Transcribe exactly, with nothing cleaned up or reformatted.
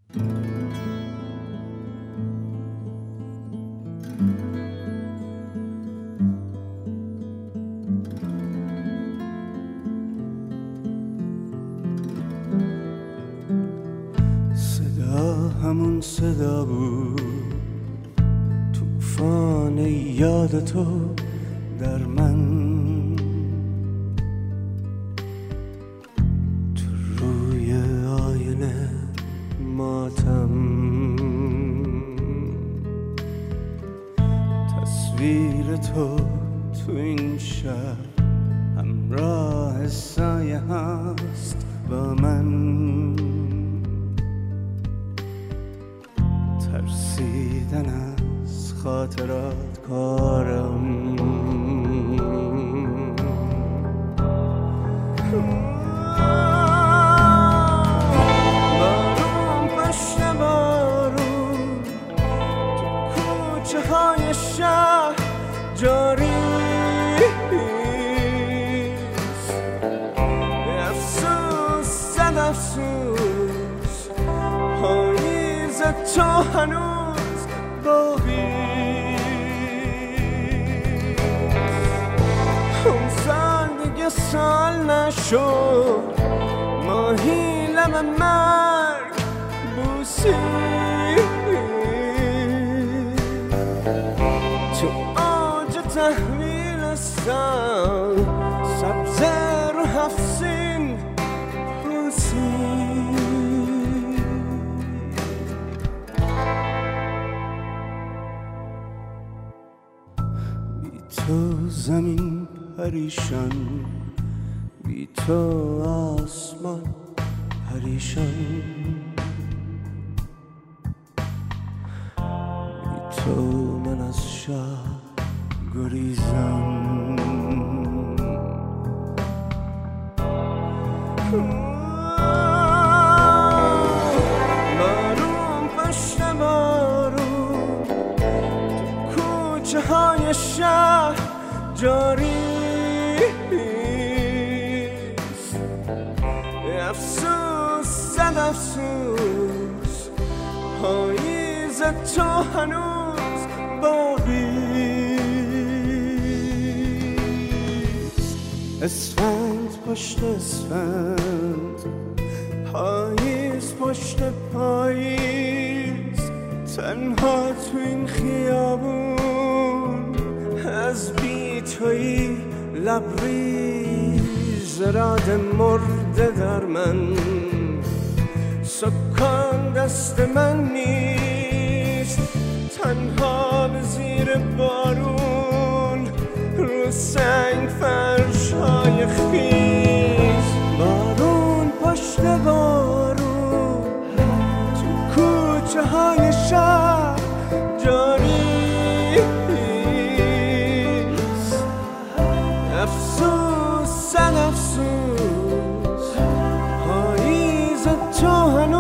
همون صدا بود، طوفان یاد تو در من، تو روی آینه ماتم، تصویر تو تو این شهر همراه سایه هست با من، ترسیدن از خاطرات کارم، بارون پشت بارون تو کوچه های شهر جاری است، افسوس صد افسوس پاییز تو هنوز باقی، اون سال دیگه سال نشد، ماهی لب مرگ بوسی، تو آج تحویل سال سبزه رو هفسین بوسی. تو زمین پریشان، بی تو آسمان پریشان، بی تو من از شهر گریزم، بارون پشت بارون تو کوچه های شهر جاری است، افسوس صد افسوس پاییز تو هنوز باقی است، اسفند پشت اسفند، پاییز پشت پاییز، تنها تو این خیابون از بی تویی لبریز راد مرده در من، سکان دست من نیست، تنها به زیر بارون رو سنگ فرش‌های خیز، بارون پشت بارون تو کوچه های شهر جاری است، افسوس صد افسوس پاییز تو هنوز